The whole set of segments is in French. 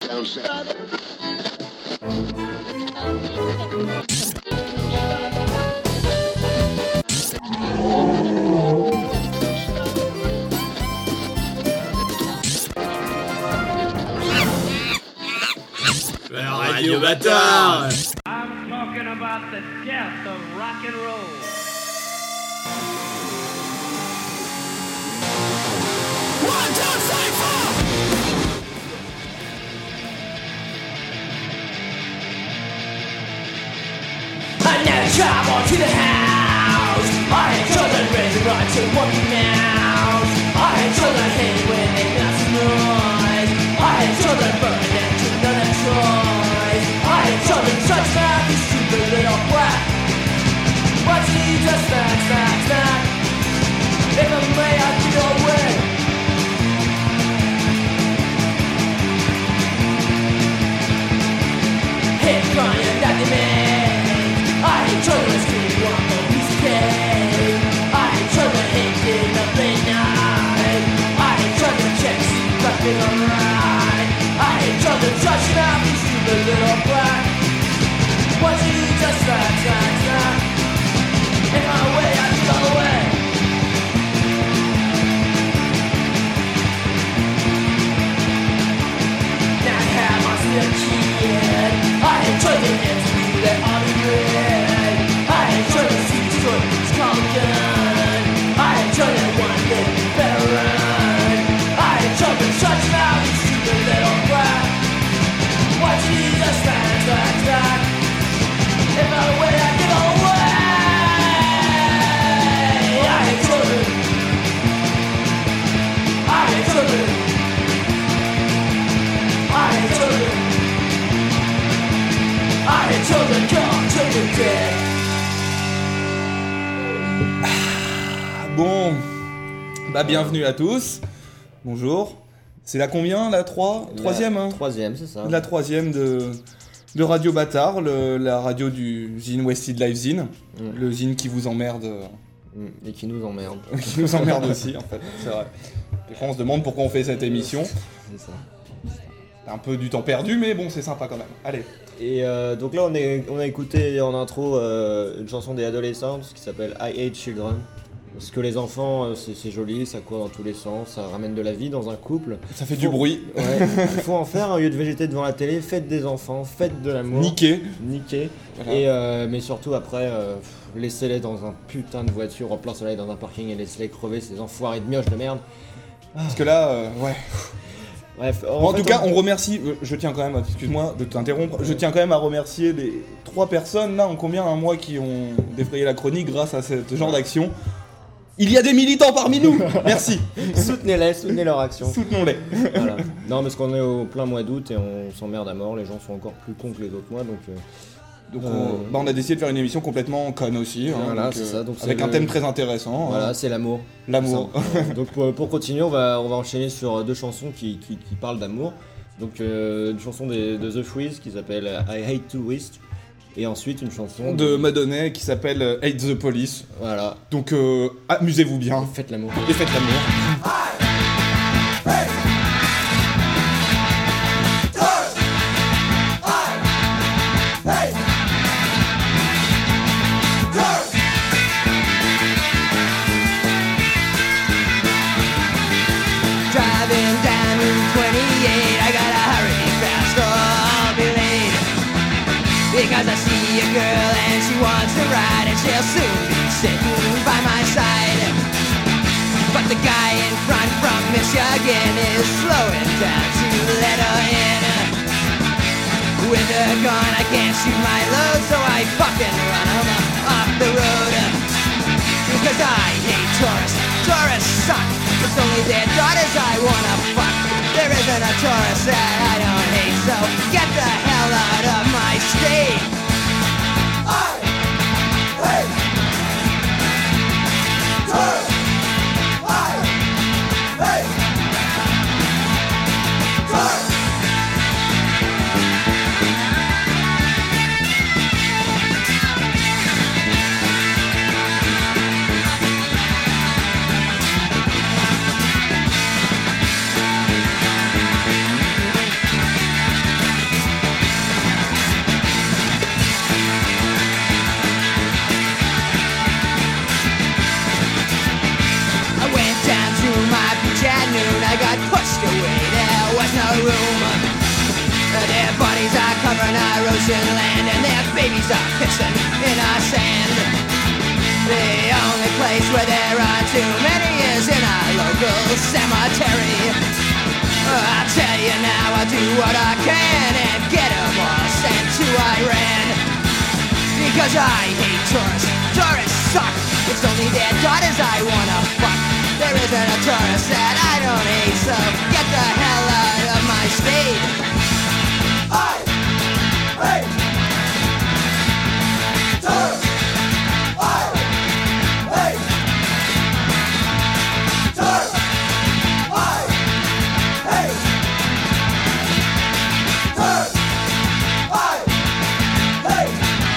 Radio Bâtard. I'm talking about the death of rock and roll. One, two, three, four. I never travel to the house. I had children raising right to walking mouse. I had children hating when they got some noise. I had children burning into another choice. I had children such mouth, you stupid little brat. Watch me just snack. If I'm way out to your way. Hate crying that they made. I hate children screaming one more piece of cake. I hate children hating the late night. I hate children checks fucking alright. I hate children touching out these stupid little black. What you do just snack. In my way I go away. Now I have my still kid. I hate children interview that all be red. I hate children see the story, it's called a gun. I hate children one day better run. I hate children touching out these stupid little brat. What you need just snack. In my way I get away. I hate children. I hate children. I hate children. I hate children. Come children dead. Bon, bah bienvenue à tous. Bonjour. C'est la combien, la 3 Troisième, hein. Troisième, c'est ça. La troisième de Radio Bâtard, la radio du zine Wasted Live Zine, le zine qui vous emmerde. Et qui nous emmerde. Qui nous emmerde aussi, en fait, c'est vrai. Des fois, on se demande pourquoi on fait cette émission. C'est ça. C'est un peu du temps perdu, mais bon, c'est sympa quand même. Allez. Et donc là, on a écouté en intro une chanson des Adolescents qui s'appelle I Hate Children. Parce que les enfants, c'est joli, ça court dans tous les sens, ça ramène de la vie dans un couple. Ça fait du bruit. Ouais, il faut en faire, au lieu de végéter devant la télé, faites des enfants, faites de l'amour. Niquer. Voilà. Et mais surtout après, laissez-les dans un putain de voiture en plein soleil dans un parking et laissez-les crever, ces enfoirés de mioches de merde. Parce que là, ouais. Bref, En tout cas, on remercie, je tiens quand même, excuse-moi de t'interrompre, je tiens quand même à remercier les 3 personnes, là, en combien un mois, qui ont défrayé la chronique grâce à ce genre d'action. Il y a des militants parmi nous. Merci. Soutenez-les, soutenez leur action. Soutenons-les. Voilà. Non, parce qu'on est au plein mois d'août et on s'emmerde à mort, les gens sont encore plus cons que les autres mois, donc on a décidé de faire une émission complètement conne aussi, hein, voilà, donc, c'est ça, donc avec un thème très intéressant. Voilà, c'est l'amour. L'amour. Donc pour continuer, on va enchaîner sur 2 chansons qui parlent d'amour. Donc une chanson de The Freeze qui s'appelle I Hate to Waste. Et ensuite une chanson de Madonna qui s'appelle Hate the Police. Voilà. Donc amusez-vous bien. Faites l'amour. Et faites l'amour. Driving down Route 28, I gotta hurry fast or I'll be late. Because I see a girl and she wants to ride, and she'll soon be sitting by my side. But the guy in front from Michigan is slowing down to let her in. With a gun I can't shoot my load, so I fucking run him off the road. Because I hate tourists, tourists suck. It's only their daughters I wanna fuck. There isn't a tourist that I don't hate, so get the hell out of my state. I hate tourists. I hate tourists. Their bodies are covering our ocean land, and their babies are pissing in our sand. The only place where there are too many is in our local cemetery. I tell you now, I'll do what I can and get them all sent to Iran. Because I hate tourists. Tourists suck. It's only their daughters I wanna fuck. There isn't a tourist that I don't hate, so get the hell out of my state. I hate tourists. I hate tourists. I hate tourists. I hate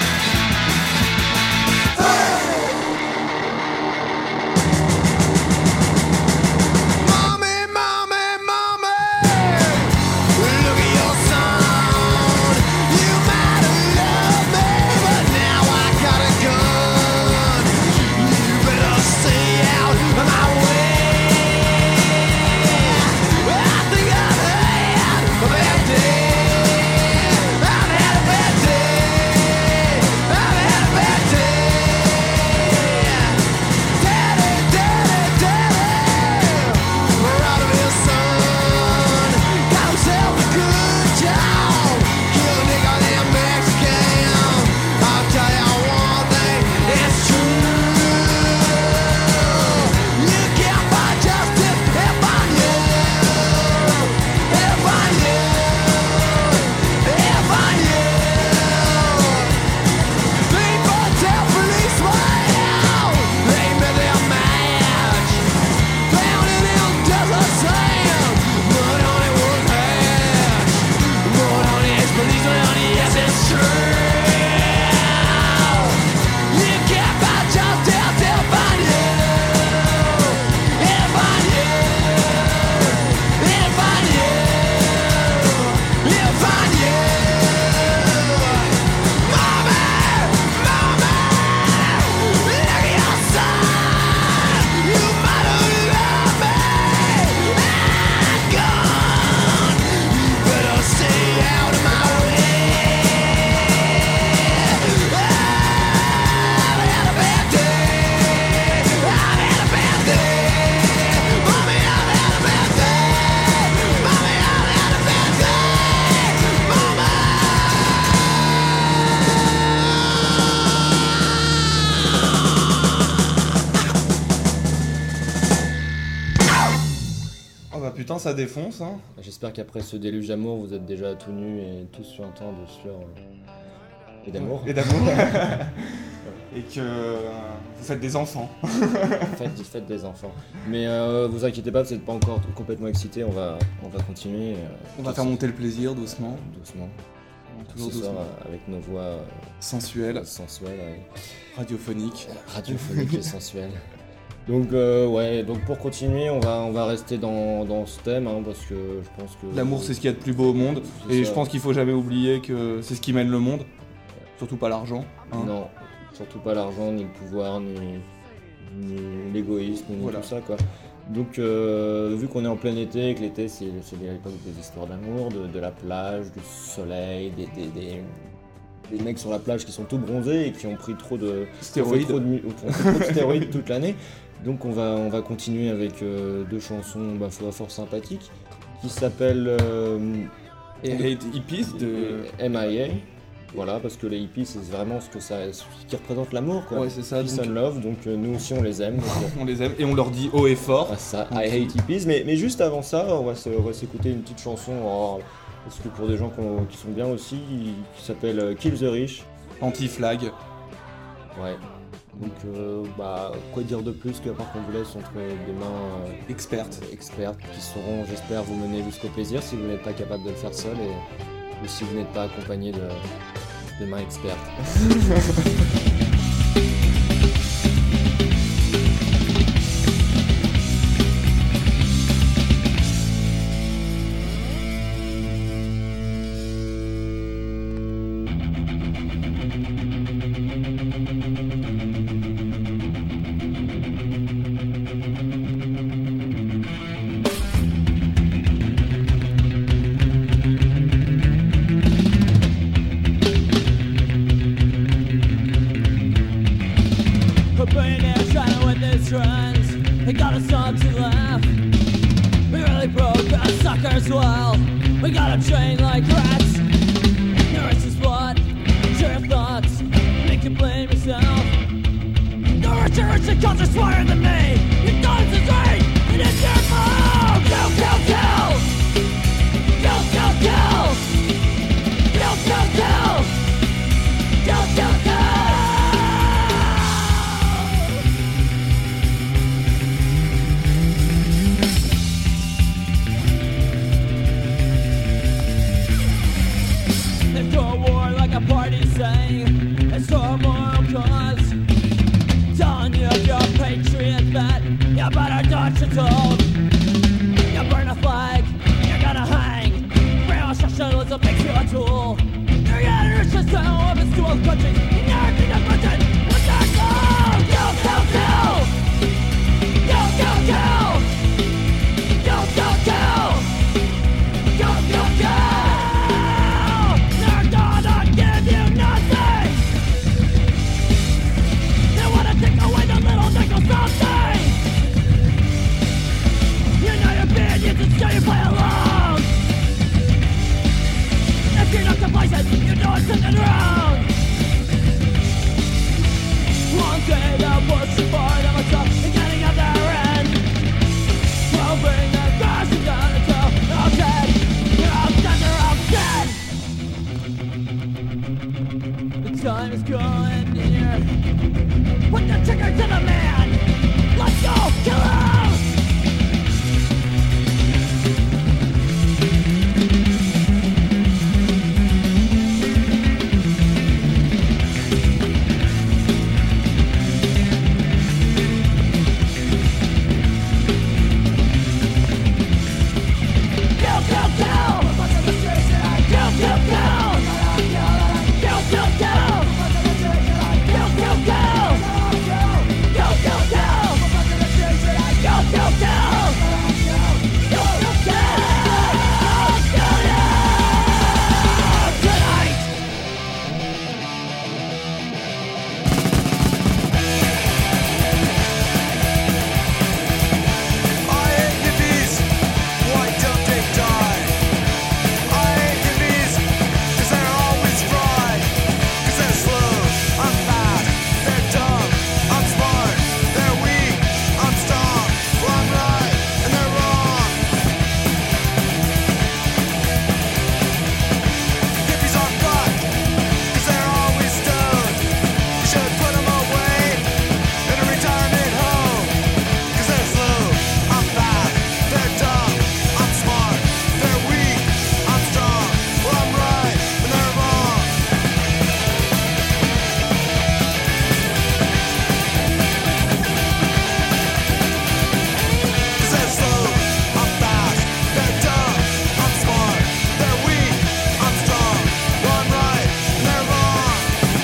Mommy, mommy, mommy, look at your son. You might have loved me, but now I got a gun. You better stay out of my way. I think I've had a bad day. I've had a bad day. I've had a bad day. Daddy, daddy, daddy, we're out of his son. Got himself a good job. Kill a nigga named Mexican. I'll tell you one thing, it's true. You can't find justice if I knew. If I knew. If I knew. People tell policemen they met their match. Found it in desert sand. But honey was hash. But honey is policeman, honey, yes it's true. You can't find justice if I knew. If I knew. If I knew. If I knew. Mommy, mommy, look at your son. You might have loved me. I'm gone. You better stay out of my way. I've had a bad day. I've had a bad day. Mommy, I've had a bad day. Mommy, I've had a bad day. Mama. Oh bah putain, ça défonce, hein. J'espère qu'après ce déluge d'amour, vous êtes déjà tout nus et tous sur un temps de sueur et d'amour. Et d'amour. Et que vous faites des enfants. Faites des enfants. Mais vous inquiétez pas, vous n'êtes pas encore complètement excités, on va continuer. On va faire monter le plaisir doucement. doucement. Toujours Ce soir, doucement. avec nos voix Sensuel, sensuelles, radiophonique. radiophoniques et sensuelles. Donc donc pour continuer, on va rester dans ce thème, hein, parce que je pense que L'amour, c'est ce qu'il y a de plus beau au monde. C'est Et ça. je pense qu'il faut jamais oublier que c'est ce qui mène le monde. Surtout pas l'argent. hein. Non, surtout pas l'argent, ni le pouvoir, ni l'égoïsme, ni Voilà. tout ça, quoi. Donc, vu qu'on est en plein été, et que l'été, c'est l'époque des histoires d'amour, de la plage, du soleil, des mecs sur la plage qui sont tout bronzés et qui ont pris trop de Stéroïdes. ont fait trop de stéroïdes toute l'année. Donc, on va continuer avec deux chansons fort sympathiques qui s'appellent Hate Hippies de. MIA. Voilà, parce que les hippies, c'est vraiment ce qui représente l'amour, quoi. Ouais, c'est ça. Peace donc, and love, donc nous aussi on les aime. Donc, on les aime et on leur dit haut et fort. ça, I hate hippies. Mais juste avant ça, on va s'écouter une petite chanson, parce que pour des gens qui sont bien aussi, qui s'appelle Kill the Rich. Anti-flag. Ouais. Donc, quoi dire de plus qu'à part qu'on vous laisse entre des mains Experte. expertes qui sauront, j'espère, vous mener jusqu'au plaisir si vous n'êtes pas capable de le faire seul ou si vous n'êtes pas accompagné de mains expertes. like rats. Nourish his blood, share your thoughts, make you blame yourself. Nourish the cause are smarter than me. Your thoughts is right, and it's your fault. Kill, kill, kill. Kill, kill, kill. Kill, kill, kill. Kill, kill, kill. Let's go to war like a party saying it's for a moral cause. Telling you if you're a patriot that you better dodge the told. You burn a flag, you're gonna hang. Brainwash socialism makes you a tool. You're gonna reach the center of its dual countries. You never think of Britain with that goal. Kill, kill, kill. Kill, kill, kill. Kill, kill, kill. Kill, kill, kill. They're gonna give you nothing. They wanna take away the little nickel something. You know your opinions and still you play along. If you're not complacent, you know it's something wrong. One day that was too far to myself and getting out their end. We'll bring the crashing down until they're all dead. They're all dead, they're all dead. The time is going near. Put the trigger to the man. Let's go, kill him. Kill, kill, kill. Kill, kill, kill. Kill, kill, kill. Kill, kill, kill. Kill, kill, kill. Kill, kill, kill. Kill, kill, kill. Tonight. I hate hippies, why don't they die? I hate hippies, 'cause they're always right. 'Cause they're slow, I'm fast, they're dumb, I'm smart, they're weak, I'm strong. Well, I'm right, and they're wrong. Hippies are fucked, 'cause they're always stoned. You should put them away in a retirement home. 'Cause they're slow, I'm fast, they're dumb, I'm smart, they're weak, I'm strong. Well, I'm right, and they're wrong. 'Cause they're slow, I'm fast, they're dumb, I'm smart, they're weak, I'm strong. Well, I'm right, and they're wrong.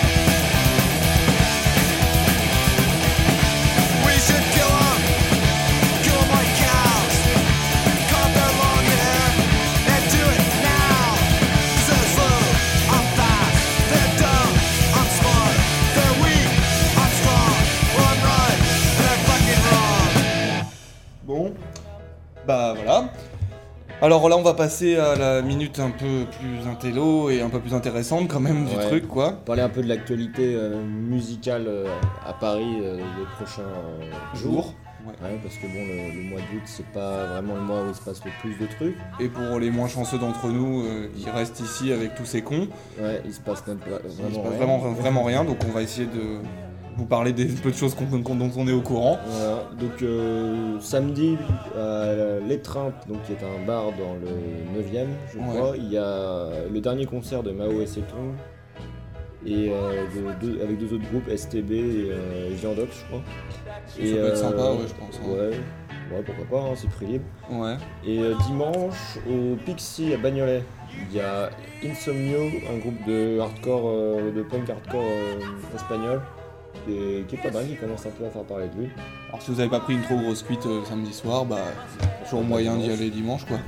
We should kill them like cows. Cut their long hair and do it now. 'Cause they're slow, I'm fast, they're dumb, I'm smart, they're weak, I'm strong. Well, I'm right, and they're fucking wrong. Bon, bah voilà. Alors là, on va passer à la minute un peu plus intello et un peu plus intéressante quand même du Ouais. truc, quoi. Parler un peu de l'actualité musicale à Paris les prochains jours. Ouais. Ouais, parce que bon, le mois d'août, c'est pas vraiment le mois où il se passe le plus de trucs. Et pour les moins chanceux d'entre nous qui restent ici avec tous ces cons, Ouais, il se passe même pas il se vraiment passe rien. vraiment rien, donc on va essayer de vous parler des peu de choses dont on est au courant. Voilà, donc samedi, à l'Étreinte, donc qui est un bar dans le 9e, je crois, il y a le dernier concert de Mao et Setung, et avec deux autres groupes, STB et Viandox, je crois. Ça peut être sympa, ouais, je pense. Hein. Ouais, pourquoi pas, hein, c'est prix libre. Ouais. Et dimanche, au Pixie à Bagnolet, il y a Insomnio, un groupe de hardcore, de punk hardcore espagnol, qui est pas mal, qui commence un peu à faire parler de lui. Alors si vous avez pas pris une trop grosse cuite samedi soir, bah toujours moyen d'y aller dimanche, quoi.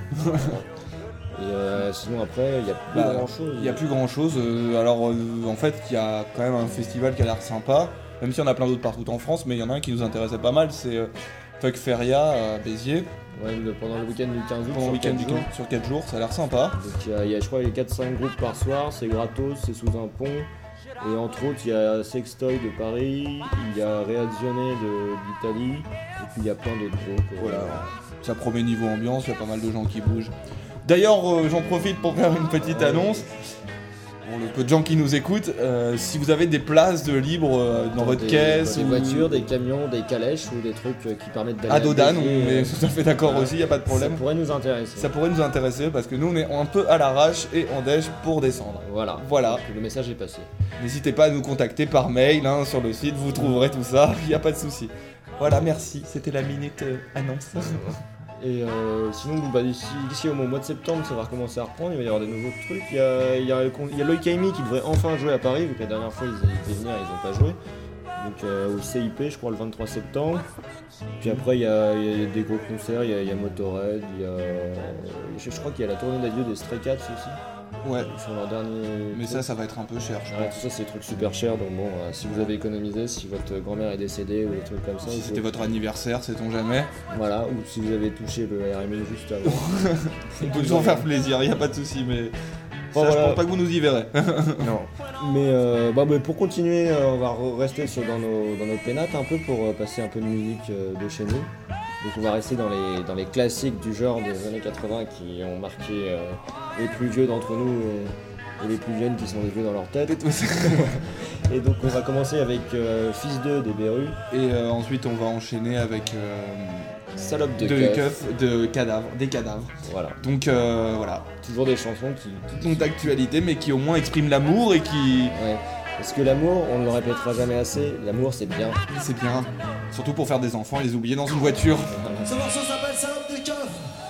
Et sinon après, il n'y a plus grand chose. Il n'y a plus grand chose. En fait, il y a quand même un festival qui a l'air sympa, même si on a plein d'autres partout en France, mais il y en a un qui nous intéressait pas mal, c'est Fuck Feria à Béziers. Ouais, pendant le week-end du 15 août. Pendant le week-end sur 4 jours. sur 4 jours, ça a l'air sympa. Donc il y a, je crois, 4-5 groupes par soir, c'est gratos, c'est sous un pont. Et entre autres, il y a Sextoy de Paris, il y a Reazione d'Italie, et puis il y a plein d'autres groupes. Voilà, ça promet niveau ambiance, il y a pas mal de gens qui bougent. D'ailleurs, j'en profite pour faire une petite annonce. Pour le peu de gens qui nous écoutent, si vous avez des places de libre dans votre caisse des ou voitures, des camions, des calèches ou des trucs qui permettent d'aller à Dodane, on Béziers, est tout à fait d'accord aussi, il n'y a pas de problème. Ça pourrait nous intéresser. Ça pourrait nous intéresser parce que nous on est un peu à l'arrache et en déj pour descendre. Voilà. Voilà. Donc, le message est passé. N'hésitez pas à nous contacter par mail sur le site, vous trouverez tout ça, il n'y a pas de souci. Voilà, merci, c'était la minute annonce. Et sinon, d'ici au mois de septembre, ça va recommencer à reprendre, il va y avoir des nouveaux trucs. Il y a Loïc Aimi qui devrait enfin jouer à Paris, vu que la dernière fois ils étaient venus, ils n'ont pas joué. Donc au CIP, je crois, le 23 septembre. Puis après, il y a des gros concerts, il y a Motorhead, je crois qu'il y a la tournée d'adieu des Stray Cats aussi. Ouais, Ils font leur dernier. mais ça va être un peu cher, je Ouais, pense. tout ça, c'est des trucs super chers, donc bon, si vous avez économisé, si votre grand-mère est décédée ou des trucs comme ça. Si vous c'était pouvez- votre anniversaire, sait-on jamais. Voilà, ou si vous avez touché le RMI juste avant. On peut toujours faire plaisir, il n'y a pas de souci, mais Bon, ça, je voilà. pense pas que vous nous y verrez. Non. Mais pour continuer, on va rester dans nos pénates un peu pour passer un peu de musique de chez nous. Donc on va rester dans les classiques du genre des années 80 qui ont marqué les plus vieux d'entre nous et les plus jeunes qui sont des vieux dans leur tête. Et donc on va commencer avec Fils 2 des Berus, Et ensuite, on va enchaîner avec Salope de des keuf. cadavres. Voilà. Donc voilà, Toujours des chansons qui sont d'actualité, mais qui au moins expriment l'amour et qui. Ouais. Parce que l'amour, on ne le répétera jamais assez, l'amour c'est bien. C'est bien. Surtout pour faire des enfants et les oublier dans une voiture. Ce morceau s'appelle Salope de keuf.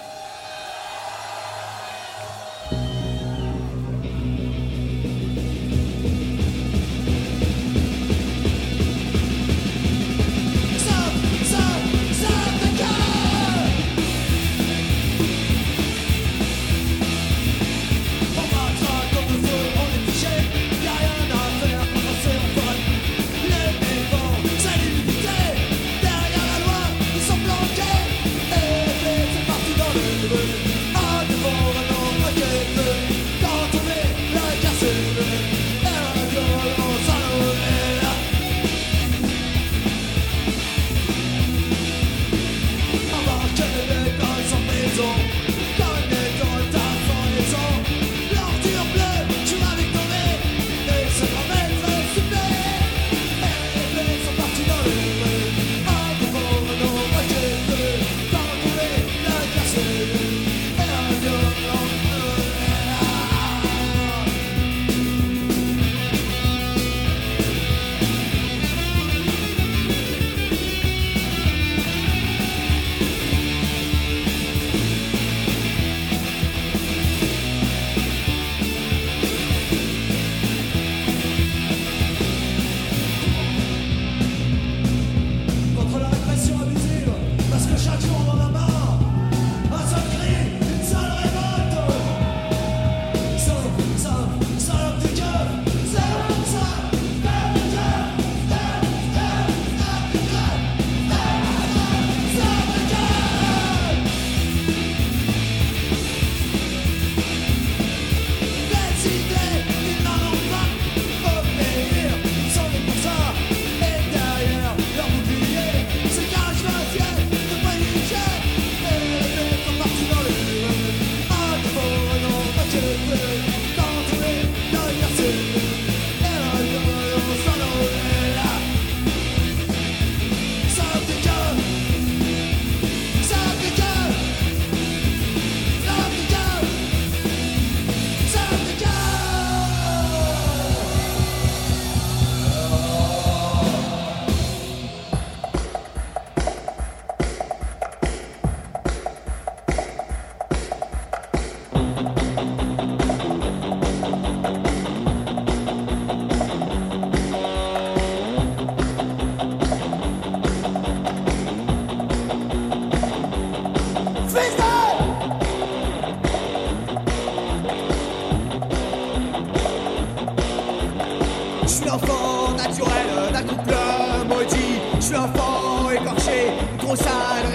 Contre la répression abusive, parce que chaque jour on en a marre. Un seul cri, une seule révolte. Salope de keuf. Salope de Décidés, ils n'en ont pas. Obéir, ils sont nés pour ça. Et derrière leur bouclier, se cache le ciel de préjugés. Et les bêtes sont partis dans les rues. À défaut, non, machete. Contrôler la liberté. Et la violence à l'au-delà. Salope de keuf. Salope de keuf. Salope de keuf. Salope de keuf. Je suis l'enfant naturel d'un couple maudit. Je suis l'enfant écorché, trop sale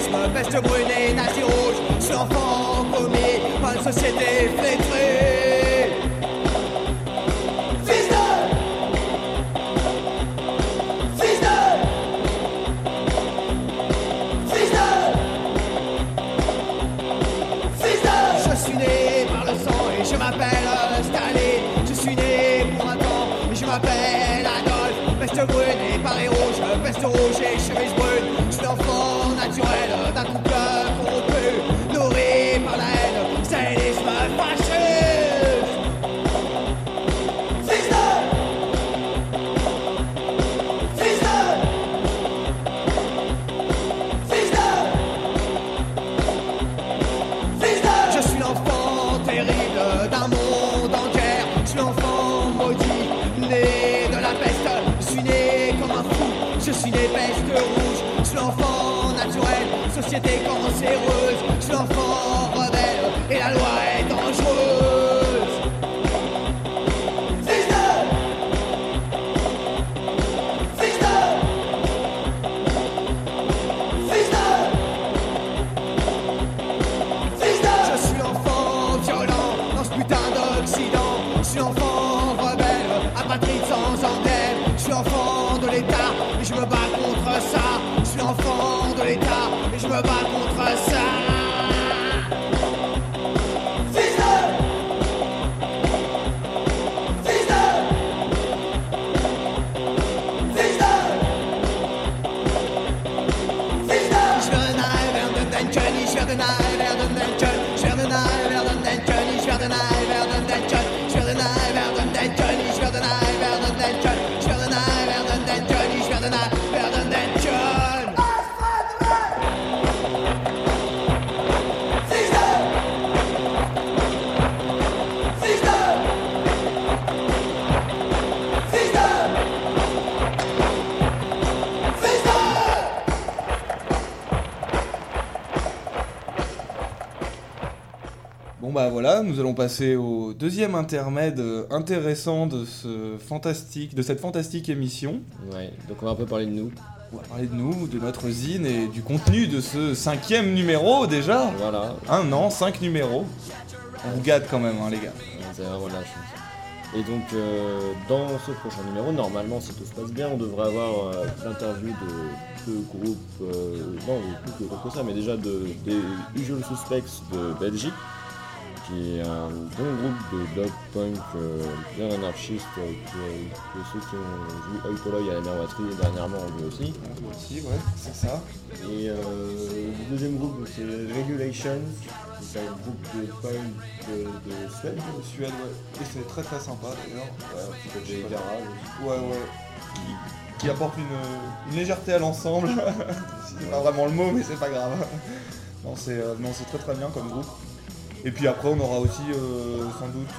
socialisme, peste brune et nazi rouge. Je suis l'enfant commis par une société flétrée. Fils de Fils de Fils de Fils de Je suis né par le sang et je m'appelle Staline. Je suis né pour un temps et je m'appelle Adolphe. Peste brune et paris rouge, peste rouge et chemise brune. Je suis l'enfant naturel d'un couple corrompu, nourri par la haine, stylisme fasciste. Fils de Fils de Fils de Fils de Je suis l'enfant terrible d'un monde en guerre. Je suis l'enfant maudit, né de la peste. Je suis né comme un fou, je suis né peste rouge. Je suis l'enfant naturel, société cancéreuse. Je suis l'enfant rebelle et la loi est dangereuse. Fils de Fils de Fils de Fils de Je suis l'enfant violent dans ce putain d'Occident. Je suis l'enfant rebelle, apatride sans emblème. Je suis l'enfant de l'État et je me bats contre ça. Je suis l'enfant de l'État et je me bats contre ça. Fils de Fils de Fils de Fils de Ich werde nahe werden denken, ich werde nahe werden denken, ich werde nahe werden denken, ich werde nahe werden denken, ich werde nahe werden denken, ich werde nahe werden denken, ich werde nahe werden denken, ich werde nahe werden denken. Fils de Fils de Fils de Fils de Bon bah voilà, nous allons passer au deuxième intermède intéressant de cette fantastique émission. Ouais, donc on va un peu parler de nous. On va parler de nous, de notre zine et du contenu de ce 5e numéro déjà. Voilà, 1 an, 5 numéros. On vous gâte quand même, hein, les gars. vous avez vraiment de la chance. Et donc dans ce prochain numéro, normalement si tout se passe bien, on devrait avoir l'interview de groupes, non plus de groupes que ça, mais déjà des Usual Suspects de Belgique, qui est un bon groupe de dub punk bien anarchiste, que ceux qui ont vu Oi Polloi à la Merwaterie dernièrement ont vu aussi. Moi aussi, ouais, c'est ça. Et le deuxième groupe c'est Regulation, c'est un groupe de punk de Suède. De Suède, ouais. Et c'est très très sympa d'ailleurs. Ouais, un petit peu de garage aussi. Ouais, ouais. Qui apporte une légèreté à l'ensemble. C'est pas vraiment le mot, mais c'est pas grave. Non, c'est très très bien comme groupe. Et puis après, on aura aussi sans doute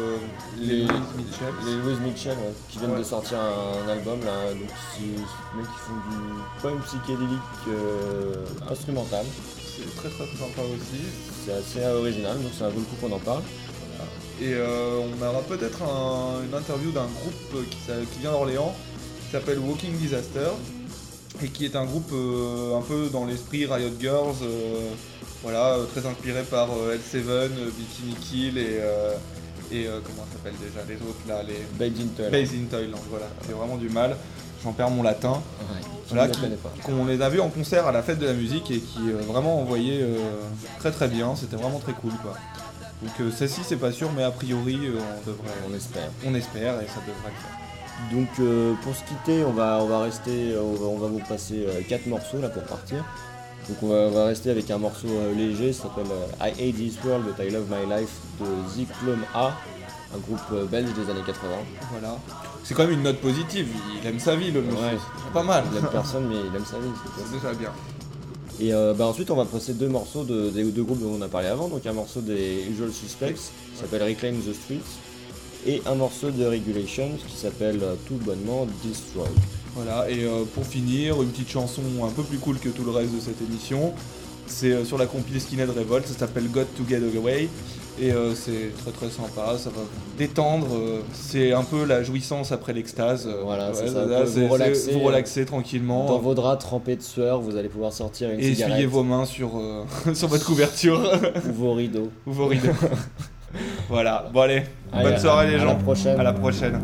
les Louis Mitchell. Les Louis Mitchell, ouais, qui viennent de sortir un album là, donc c'est des mecs qui font du punk psychédélique instrumental. C'est très très sympa aussi. C'est assez original, donc ça vaut le coup qu'on en parle. Et on aura peut-être une interview d'un groupe qui vient d'Orléans, qui s'appelle Walking Disaster, et qui est un groupe un peu dans l'esprit Riot Girls, voilà, très inspiré par L7, Bikini Kill et comment ça s'appelle déjà les autres là, les Babes in Toyland. Babes in Toyland, voilà, c'est vraiment du mal, j'en perds mon latin. Ouais, Voilà, je ne connais pas. qu'on les a vus en concert à la fête de la musique et qui vraiment envoyaient très très bien, c'était vraiment très cool quoi. Donc celle-ci c'est pas sûr mais a priori On espère. on espère et ça devrait le faire. Donc pour se quitter, on va rester, on va vous passer 4 morceaux là pour partir. Donc on va rester avec un morceau léger, ça s'appelle I Hate This World But I Love My Life de Zyklon A, un groupe belge des années 80. Voilà. C'est quand même une note positive, il aime sa vie le monsieur, Ouais. c'est pas mal. Il aime personne mais il aime sa vie. C'est déjà bien. Et ensuite on va passer 2 morceaux des deux groupes dont on a parlé avant, donc un morceau des Usual Suspects qui s'appelle Reclaim the Streets et un morceau de Regulation qui s'appelle tout bonnement Destroy. Voilà, et pour finir, une petite chanson un peu plus cool que tout le reste de cette émission. C'est sur la compilation Skinhead Revolt, ça s'appelle Got to Get Away. Et c'est très très sympa, ça va vous détendre, c'est un peu la jouissance après l'extase. Voilà, c'est ouais, ça, là, vous vous relaxer tranquillement. Dans vos draps trempés de sueur, vous allez pouvoir sortir une Et cigarette. essuyez vos mains sur, sur votre couverture. Ou vos rideaux. Ou vos rideaux. Voilà, bon allez, Allez, bonne soirée les à gens. la prochaine. À la prochaine.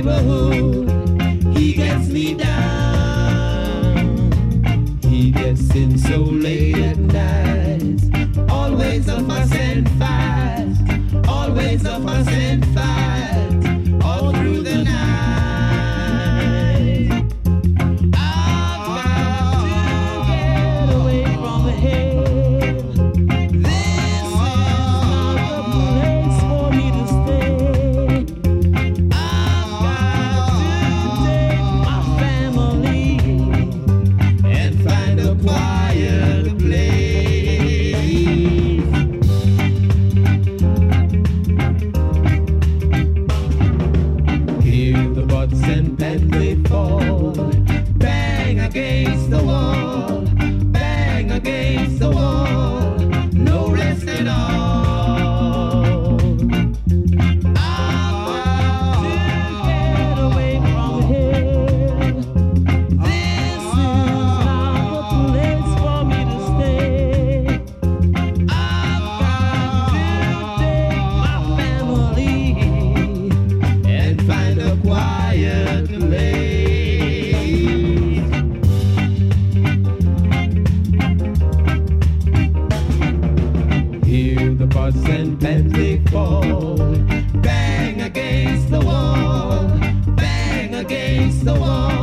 neighborhood, he gets me down. He gets in so late at night, always a fuss and fight, always a fuss and fight, all through the night. I've got to get away from here. This is not the place for me to stay. I've got to take my family and find a quiet place. Hear the butts and pens they fall, bang against the wall, bang against the wall, no rest at all. I've got to get away from here. This is not the place for me to stay. I've got to take my family and find a quiet place. Hear the buds and pens they fall, bang against the wall, bang against the wall.